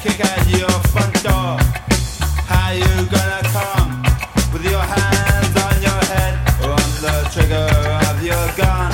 kick out your front door. How you gonna come with your hands on your head or on the trigger of your gun?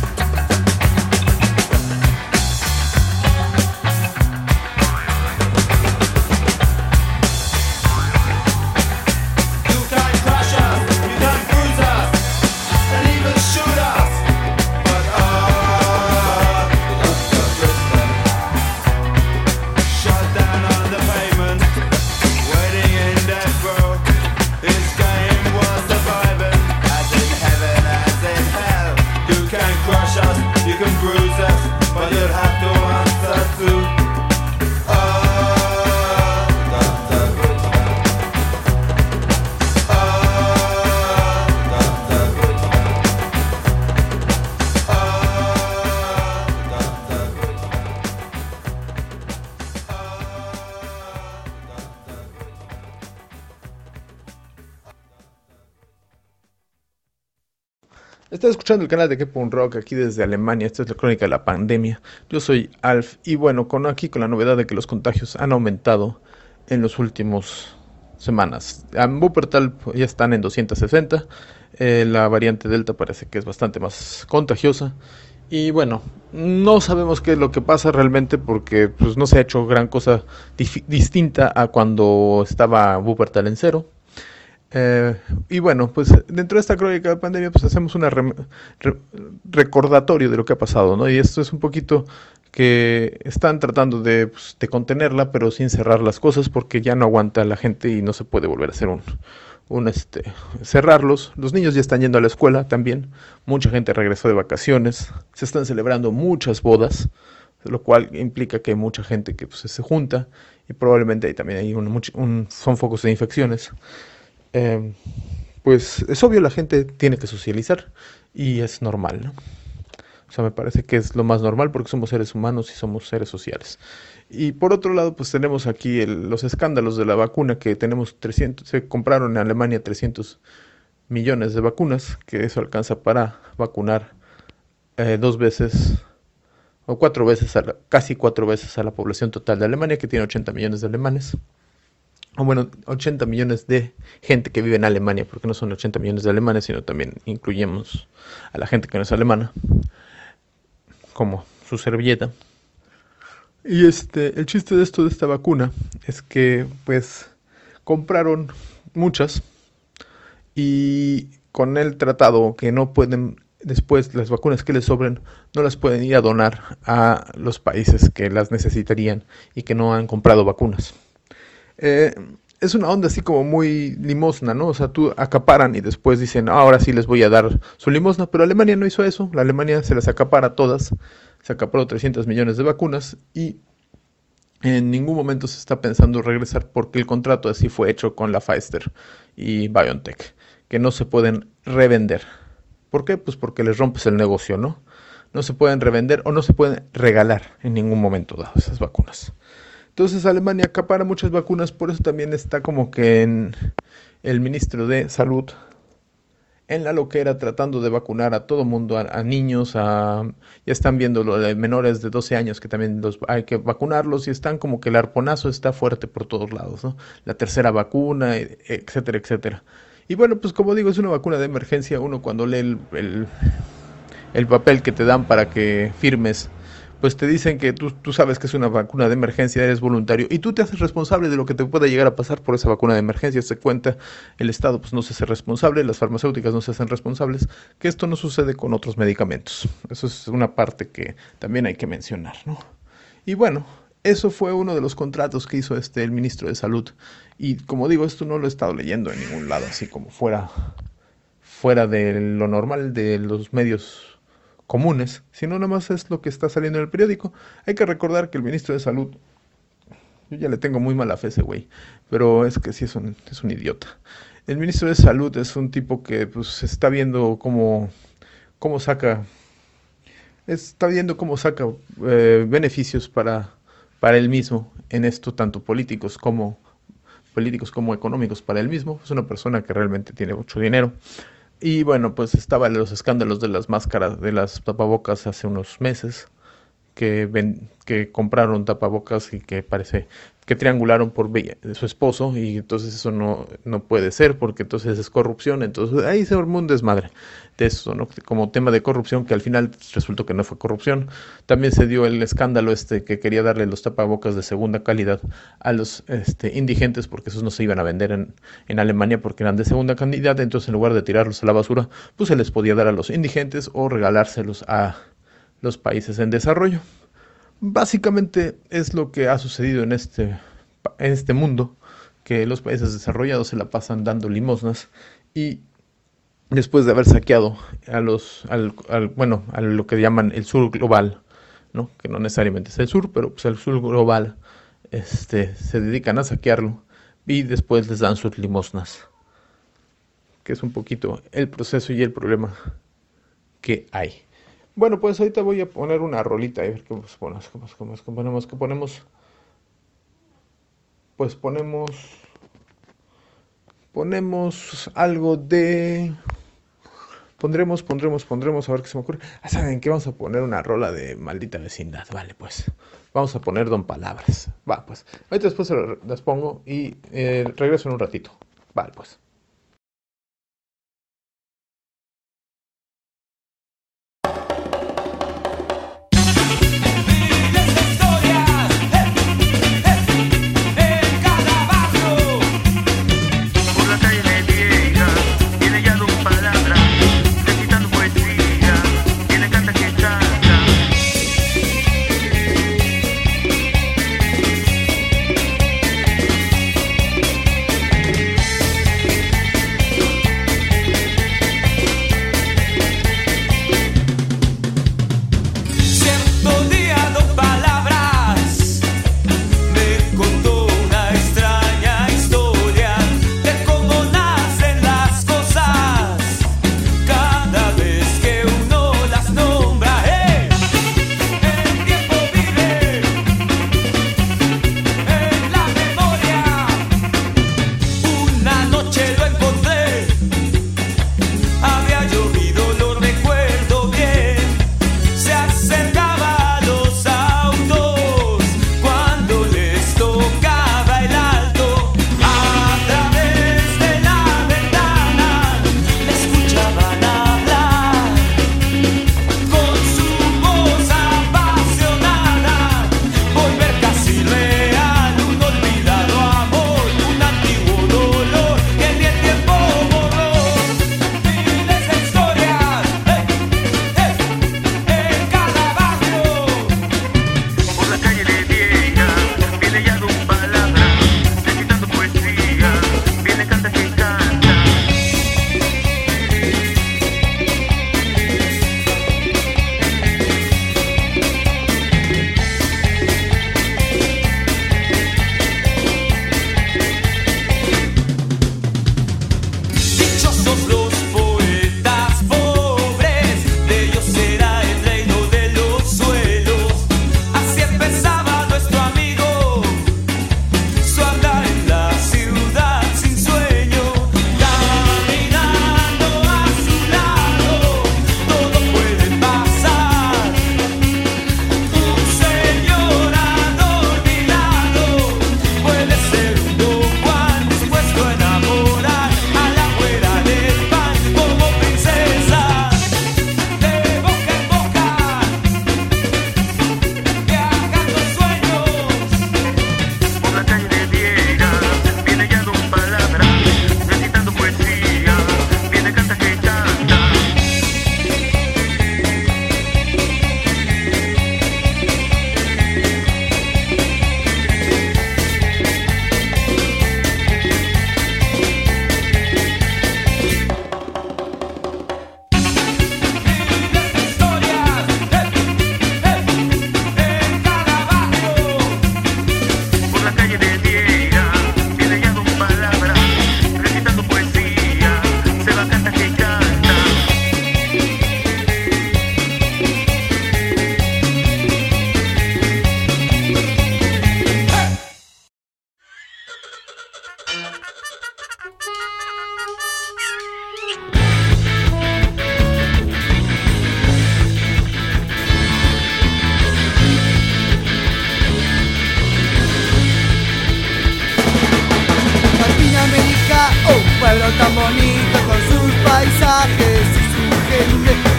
You can't crush us, you can't bruise us, and even shoot us. But shut down on the pavement, waiting in death row. This game was surviving, as in heaven, as in hell. You can crush us, you can bruise us, but you'll have to answer to Dr. Goodman. Dr. Goodman. Dr. Goodman. Estás escuchando el canal de Kepun Rock aquí desde Alemania. Esta es la crónica de la pandemia. Yo soy Alf y bueno, aquí con la novedad de que los contagios han aumentado en las últimas semanas. En Wuppertal ya están en 260. La variante Delta parece que es bastante más contagiosa. Y bueno, no sabemos qué es lo que pasa realmente porque pues, no se ha hecho gran cosa distinta a cuando estaba Wuppertal en cero. Y bueno, pues dentro de esta crónica de pandemia pues hacemos un recordatorio de lo que ha pasado, ¿no? Y esto es un poquito que están tratando de contenerla, pero sin cerrar las cosas porque ya no aguanta la gente y no se puede volver a hacer cerrarlos. Los niños ya están yendo a la escuela también, mucha gente regresó de vacaciones, se están celebrando muchas bodas, lo cual implica que hay mucha gente que pues, se junta y probablemente ahí también hay son focos de infecciones. Pues es obvio, la gente tiene que socializar y es normal, ¿no? O sea, me parece que es lo más normal porque somos seres humanos y somos seres sociales. Y por otro lado, pues tenemos aquí los escándalos de la vacuna que se compraron en Alemania 300 millones de vacunas, que eso alcanza para vacunar 2 veces o 4 veces, casi 4 veces a la población total de Alemania, que tiene 80 millones de alemanes. O bueno, 80 millones de gente que vive en Alemania, porque no son 80 millones de alemanes, sino también incluyemos a la gente que no es alemana, como su servilleta. Y el chiste de esta vacuna, es que pues compraron muchas y con el tratado que no pueden, después las vacunas que les sobren, no las pueden ir a donar a los países que las necesitarían y que no han comprado vacunas. Es una onda así como muy limosna, ¿no? O sea, tú acaparan y después dicen, ahora sí les voy a dar su limosna, pero Alemania no hizo eso. La Alemania se las acapara todas, se acaparó 300 millones de vacunas y en ningún momento se está pensando regresar porque el contrato así fue hecho con la Pfizer y BioNTech, que no se pueden revender. ¿Por qué? Pues porque les rompes el negocio, ¿no? No se pueden revender o no se pueden regalar en ningún momento dado esas vacunas. Entonces Alemania acapara muchas vacunas, por eso también está como que el ministro de Salud en la loquera tratando de vacunar a todo mundo, a niños, ya están viendo lo de menores de 12 años que también hay que vacunarlos y están como que el arponazo está fuerte por todos lados, ¿no? La tercera vacuna, etcétera, etcétera. Y bueno, pues como digo, es una vacuna de emergencia. Uno cuando lee el papel que te dan para que firmes, pues te dicen que tú sabes que es una vacuna de emergencia, eres voluntario y tú te haces responsable de lo que te pueda llegar a pasar por esa vacuna de emergencia. Se cuenta, el Estado pues no se hace responsable, las farmacéuticas no se hacen responsables, que esto no sucede con otros medicamentos. Eso es una parte que también hay que mencionar, ¿no? Y bueno, eso fue uno de los contratos que hizo el ministro de Salud. Y como digo, esto no lo he estado leyendo en ningún lado, así como fuera de lo normal de los medios comunes, sino nada más es lo que está saliendo en el periódico. Hay que recordar que el ministro de Salud, yo ya le tengo muy mala fe a ese güey, pero es que sí es un idiota. El ministro de Salud es un tipo que pues está viendo cómo saca beneficios para él mismo en esto, tanto políticos como económicos para él mismo. Es una persona que realmente tiene mucho dinero. Y bueno, pues estaban los escándalos de las máscaras, de las tapabocas hace unos meses, que compraron tapabocas y que parece que triangularon por su esposo, y entonces eso no puede ser, porque entonces es corrupción. Entonces ahí se armó un desmadre de eso, ¿no? Como tema de corrupción, que al final resultó que no fue corrupción. También se dio el escándalo que quería darle los tapabocas de segunda calidad a los indigentes, porque esos no se iban a vender en Alemania porque eran de segunda calidad. Entonces, en lugar de tirarlos a la basura, pues se les podía dar a los indigentes o regalárselos a los países en desarrollo. Básicamente es lo que ha sucedido en este mundo, que los países desarrollados se la pasan dando limosnas, y después de haber saqueado a lo que llaman el sur global, ¿no? Que no necesariamente es el sur, pero pues el sur global, se dedican a saquearlo y después les dan sus limosnas, que es un poquito el proceso y el problema que hay. Bueno, pues ahorita voy a poner una rolita, a ver qué ponemos. Pues ponemos algo de... Pondremos, a ver qué se me ocurre. ¿Saben qué? Vamos a poner una rola de Maldita Vecindad. Vale, pues. Vamos a poner Don Palabras. Va, pues. Ahorita después las pongo y regreso en un ratito. Vale, pues.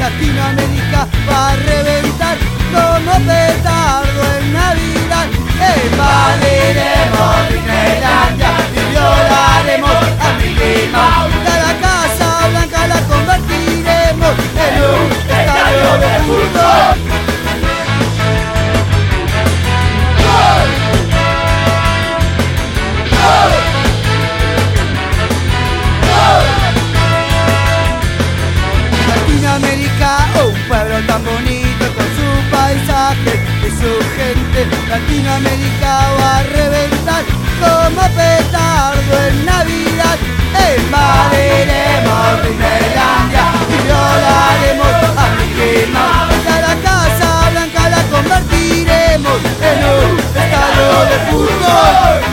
Latinoamérica va a reventar como petardo en Navidad. Invadiremos Disneylandia y violaremos a Mickey Mouse. La Casa Blanca la convertiremos en un estadio de fútbol. Latinoamérica, un pueblo tan bonito con su paisaje y su gente. Latinoamérica va a reventar como petardo en Navidad. Invadiremos Disneylandia y violaremos a Mickey Mouse. La Casa Blanca la convertiremos en un estadio de fútbol.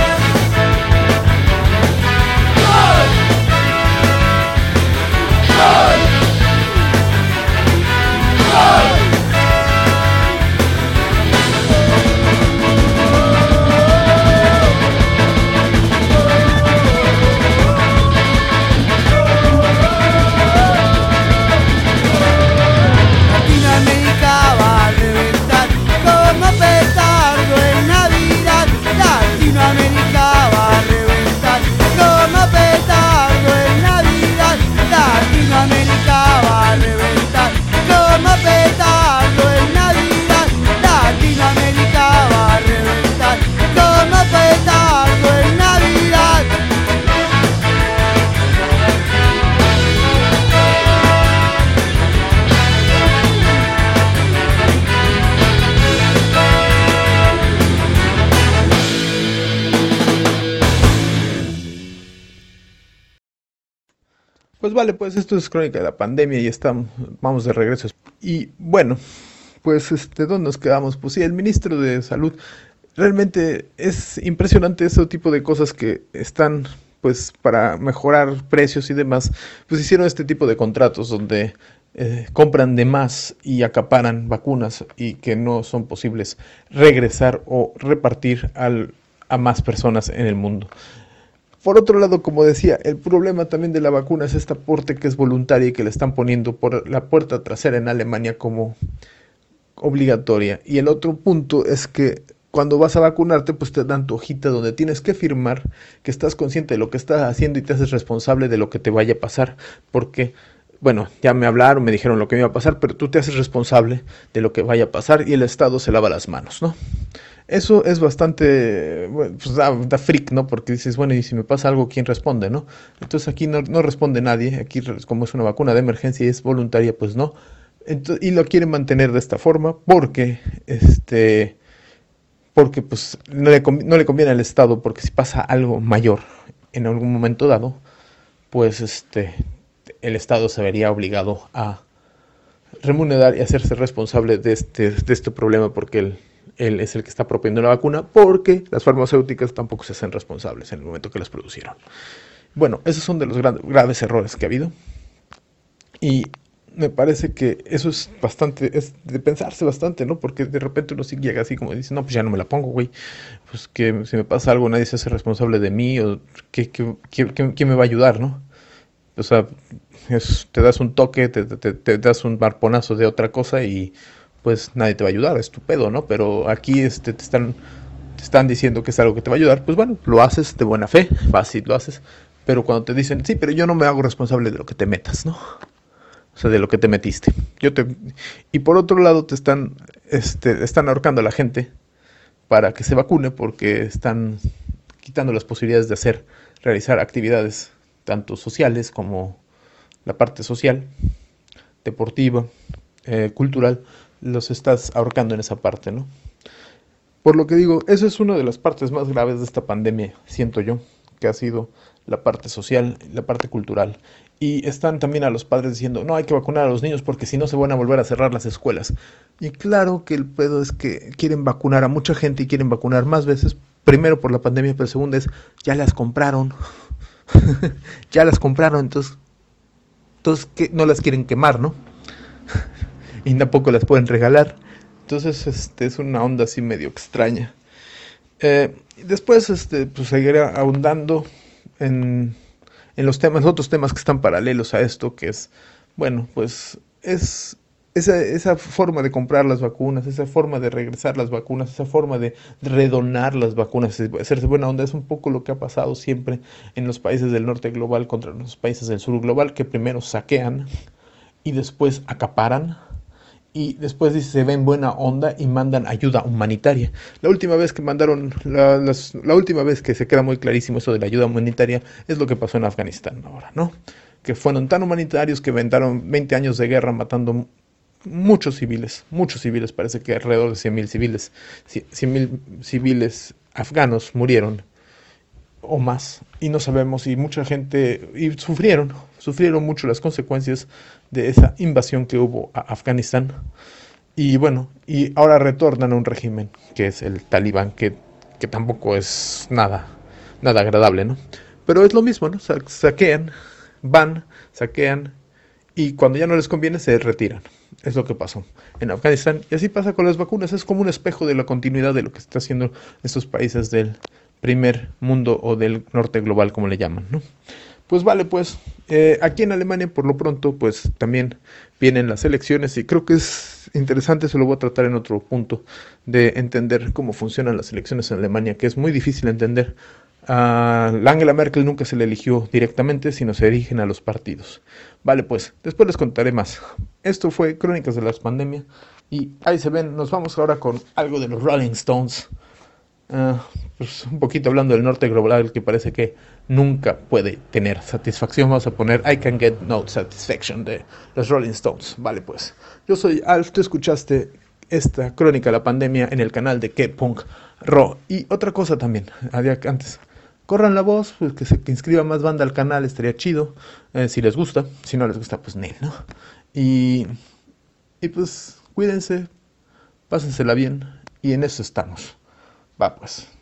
Pues vale, pues esto es Crónica de la Pandemia y vamos de regreso. Y bueno, pues ¿dónde nos quedamos? Pues sí, el ministro de Salud, realmente es impresionante ese tipo de cosas que están, pues para mejorar precios y demás, pues hicieron este tipo de contratos donde compran de más y acaparan vacunas y que no son posibles regresar o repartir a más personas en el mundo. Por otro lado, como decía, el problema también de la vacuna es esta aporte que es voluntaria y que le están poniendo por la puerta trasera en Alemania como obligatoria. Y el otro punto es que cuando vas a vacunarte, pues te dan tu hojita donde tienes que firmar que estás consciente de lo que estás haciendo y te haces responsable de lo que te vaya a pasar. Porque, bueno, ya me hablaron, me dijeron lo que me iba a pasar, pero tú te haces responsable de lo que vaya a pasar y el Estado se lava las manos, ¿no? Eso es bastante, bueno, pues da freak, ¿no? Porque dices, bueno, y si me pasa algo, ¿quién responde, no? Entonces aquí no responde nadie, aquí como es una vacuna de emergencia y es voluntaria, pues no. Y lo quieren mantener de esta forma porque, porque pues no le conviene al Estado, porque si pasa algo mayor en algún momento dado, pues el Estado se vería obligado a remunerar y hacerse responsable de este problema porque él es el que está proponiendo la vacuna, porque las farmacéuticas tampoco se hacen responsables en el momento que las producieron. Bueno, esos son de los graves errores que ha habido. Y me parece que eso es de pensarse bastante, ¿no? Porque de repente uno sí llega así como dice, no, pues ya no me la pongo, güey. Pues que si me pasa algo nadie se hace responsable de mí, o ¿quién me va a ayudar, no? O sea, te das un toque, te das un arponazo de otra cosa y pues nadie te va a ayudar, es tu pedo, ¿no? Pero aquí te están diciendo que es algo que te va a ayudar, pues bueno, lo haces de buena fe, vas y lo haces, pero cuando te dicen, sí, pero yo no me hago responsable de lo que te metas, ¿no? O sea, de lo que te metiste. Y por otro lado te están ahorcando a la gente para que se vacune porque están quitando las posibilidades de realizar actividades tanto sociales como la parte social, deportiva, cultural, los estás ahorcando en esa parte, ¿no? Por lo que digo, eso es una de las partes más graves de esta pandemia, siento yo, que ha sido la parte social, la parte cultural. Y están también a los padres diciendo, no, hay que vacunar a los niños porque si no se van a volver a cerrar las escuelas. Y claro que el pedo es que quieren vacunar a mucha gente y quieren vacunar más veces, primero por la pandemia, pero segundo es, ya las compraron. Ya las compraron, entonces que no las quieren quemar, ¿no? Y tampoco las pueden regalar. Entonces es una onda así medio extraña. Después pues seguiré ahondando en los otros temas que están paralelos a esto, que es, bueno, pues es esa forma de comprar las vacunas, esa forma de regresar las vacunas, esa forma de redonar las vacunas, hacerse buena onda, es un poco lo que ha pasado siempre en los países del norte global contra los países del sur global, que primero saquean y después acaparan y después se ven buena onda y mandan ayuda humanitaria. La última vez que mandaron, la última vez que se queda muy clarísimo eso de la ayuda humanitaria es lo que pasó en Afganistán ahora, ¿no? Que fueron tan humanitarios que aventaron 20 años de guerra matando muchos civiles, parece que alrededor de 100.000 civiles, 100.000 civiles afganos murieron o más, y no sabemos, y mucha gente, y sufrieron mucho las consecuencias de esa invasión que hubo a Afganistán, y bueno, y ahora retornan a un régimen que es el talibán, que tampoco es nada agradable, ¿no? Pero es lo mismo, ¿no? Saquean, saquean, y cuando ya no les conviene se retiran. Es lo que pasó en Afganistán. Y así pasa con las vacunas. Es como un espejo de la continuidad de lo que está haciendo estos países del primer mundo o del norte global, como le llaman, ¿no? Pues vale, pues aquí en Alemania por lo pronto pues también vienen las elecciones y creo que es interesante, se lo voy a tratar en otro punto, de entender cómo funcionan las elecciones en Alemania, que es muy difícil entender. La Angela Merkel nunca se le eligió directamente, sino se eligen a los partidos. Vale, pues, después les contaré más. Esto fue Crónicas de la Pandemia y ahí se ven, nos vamos ahora con algo de los Rolling Stones. Pues un poquito hablando del norte global que parece que nunca puede tener satisfacción. Vamos a poner I Can Get No Satisfaction de los Rolling Stones. Vale, pues, yo soy Alf, tú escuchaste esta Crónica de la Pandemia en el canal de K-Punk Ro. Y otra cosa también, antes, corran la voz, pues que se inscriba más banda al canal, estaría chido, si les gusta. Si no les gusta, pues ¿no? Y pues cuídense, pásensela bien, y en eso estamos. Va pues.